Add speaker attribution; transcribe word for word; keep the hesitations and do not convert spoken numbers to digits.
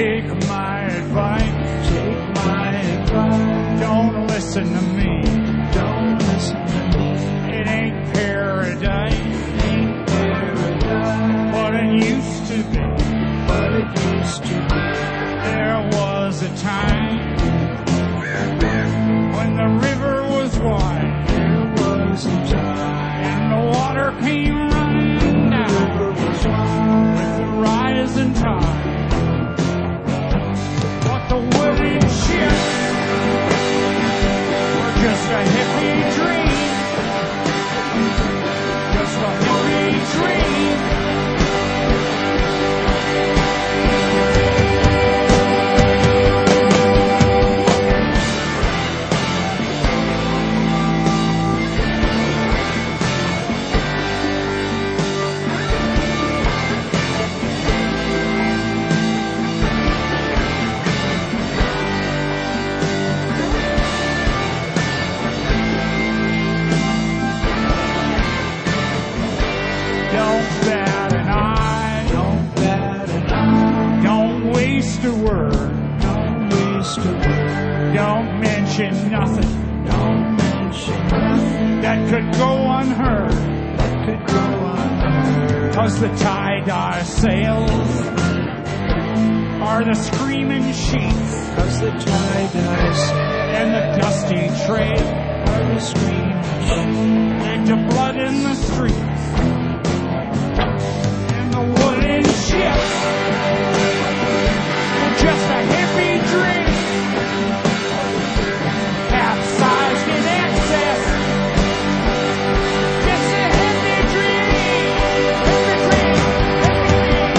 Speaker 1: Take my advice. Take my advice. Don't listen to me. Don't listen to me. It ain't paradise. It ain't paradise. But it used to be. But it used to be. There was a time when the river was wide. There was a time. And the water came running down with the rising tide. But the wooden ships were just a hippie dream. Just a hippie dream. Nothing, don't mention nothing that could go unheard, that could go unheard. Cause the tie-dye sails are the screaming sheets. Cause the tie-dye sails and the dusty trail are the screaming sheets. And the blood in the streets and the wooden ships were just a hippie dream. Capsized in excess. It's a hippie dream. Hippie dream.